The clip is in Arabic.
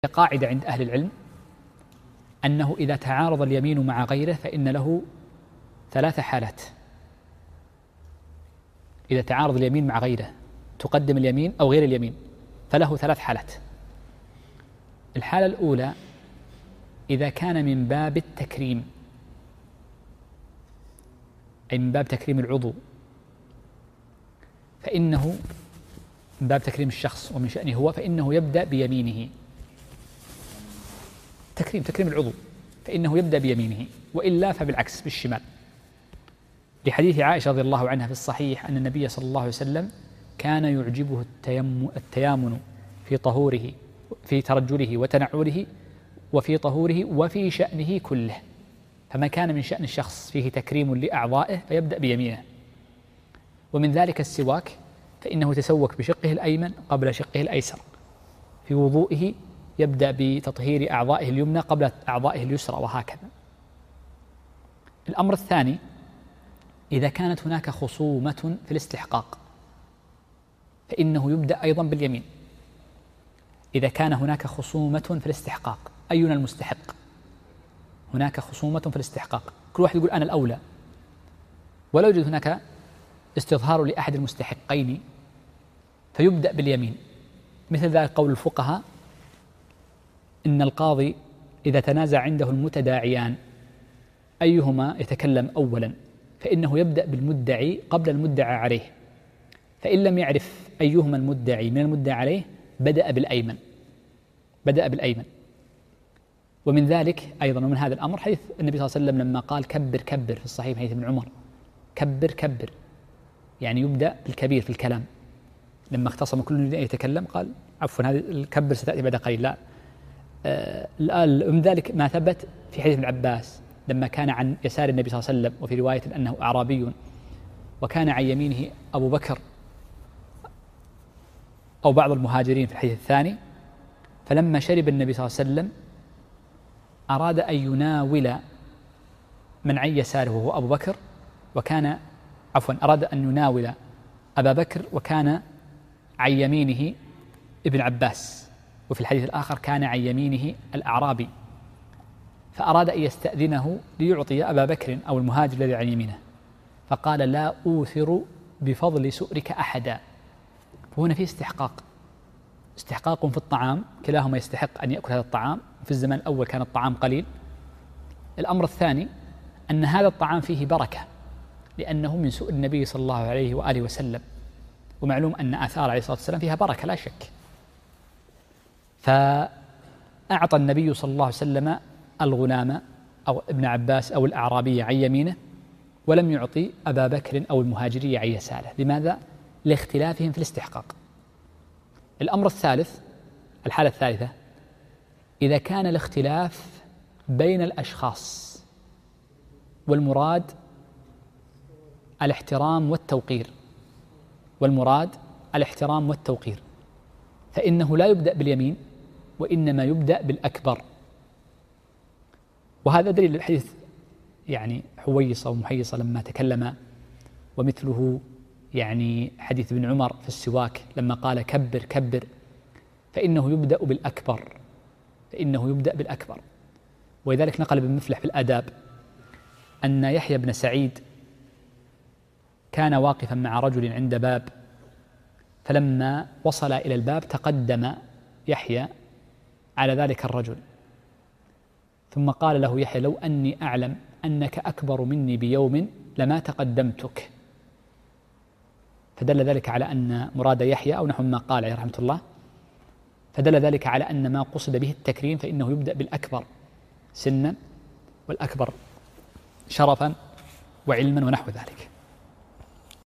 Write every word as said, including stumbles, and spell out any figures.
قاعدة عند أهل العلم أنه إذا تعارض اليمين مع غيره فإن له ثلاث حالات. إذا تعارض اليمين مع غيره تقدم اليمين أو غير اليمين فله ثلاث حالات. الحالة الأولى إذا كان من باب التكريم، أي من باب تكريم العضو، فإنه من باب تكريم الشخص ومن شأنه هو، فإنه يبدأ بيمينه. تكريم تكريم العضو فإنه يبدأ بيمينه، وإلا فبالعكس بالشمال، لحديث عائشة رضي الله عنها في الصحيح أن النبي صلى الله عليه وسلم كان يعجبه التيم التيامن في طهوره في ترجله وتنعله وفي طهوره وفي شأنه كله، فما كان من شأن الشخص فيه تكريم لأعضائه فيبدأ بيمينه. ومن ذلك السواك، فإنه يتسوك بشقه الأيمن قبل شقه الأيسر. في وضوئه يبدأ بتطهير أعضائه اليمنى قبل أعضائه اليسرى، وهكذا. الأمر الثاني إذا كانت هناك خصومة في الاستحقاق فإنه يبدأ أيضا باليمين. إذا كان هناك خصومة في الاستحقاق، أينا المستحق؟ هناك خصومة في الاستحقاق، كل واحد يقول أنا الأولى، ولا يوجد هناك استظهار لأحد المستحقين فيبدأ باليمين. مثل ذلك قول الفقهاء إن القاضي إذا تنازع عنده المتداعيان أيهما يتكلم أولا فإنه يبدأ بالمدعي قبل المدعى عليه، فإن لم يعرف أيهما المدعي من المدعى عليه بدأ بالأيمن بدأ بالأيمن ومن ذلك أيضا ومن هذا الأمر حديث النبي صلى الله عليه وسلم لما قال كبر كبر في الصحيح حديث ابن عمر، كبر كبر يعني يبدأ بالكبير في الكلام. لما اختصم كل يتكلم قال عفوا هذه الكبر ستأتي بعد قليل، لا الآن. من ذلك ما ثبت في حديث ابن عباس لما كان عن يسار النبي صلى الله عليه وسلم، وفي رواية أنه أعرابي وكان عن يمينه أبو بكر أو بعض المهاجرين في الحديث الثاني، فلما شرب النبي صلى الله عليه وسلم أراد أن يناول من عن يساره وهو أبو بكر، وكان عفوا أراد أن يناول أبا بكر وكان عن يمينه ابن عباس، وفي الحديث الآخر كان عن يمينه الأعرابي، فأراد أن يستأذنه ليعطي أبا بكر أو المهاجر الذي عن يمينه، فقال لا أوثر بفضل سؤرك أحدا. وهنا في استحقاق استحقاق في الطعام، كلاهما يستحق أن يأكل هذا الطعام، في الزمان الأول كان الطعام قليل. الأمر الثاني أن هذا الطعام فيه بركة لأنه من سؤر النبي صلى الله عليه وآله وسلم، ومعلوم أن آثار عليه الصلاة والسلام فيها بركة لا شك. فأعطى النبي صلى الله عليه وسلم الغلام أو ابن عباس أو الأعرابي عن يمينه، ولم يعطي أبا بكر أو المهاجري عن يساره. لماذا؟ لاختلافهم في الاستحقاق. الأمر الثالث، الحالة الثالثة، إذا كان الاختلاف بين الأشخاص والمراد الاحترام والتوقير والمراد الاحترام والتوقير فإنه لا يبدأ باليمين وإنما يبدأ بالأكبر. وهذا دليل الحديث يعني حويصة ومحيصة لما تكلم، ومثله يعني حديث ابن عمر في السواك لما قال كبر كبر فإنه يبدأ بالأكبر فإنه يبدأ بالأكبر. ولذلك نقل ابن مفلح في الآداب أن يحيى بن سعيد كان واقفا مع رجل عند باب، فلما وصل إلى الباب تقدم يحيى على ذلك الرجل، ثم قال له يحيى لو أني أعلم أنك أكبر مني بيوم لما تقدمتك. فدل ذلك على أن مراد يحيى أو نحو ما قال عليه رحمة الله، فدل ذلك على أن ما قصد به التكريم فإنه يبدأ بالأكبر سنا والأكبر شرفا وعلما ونحو ذلك.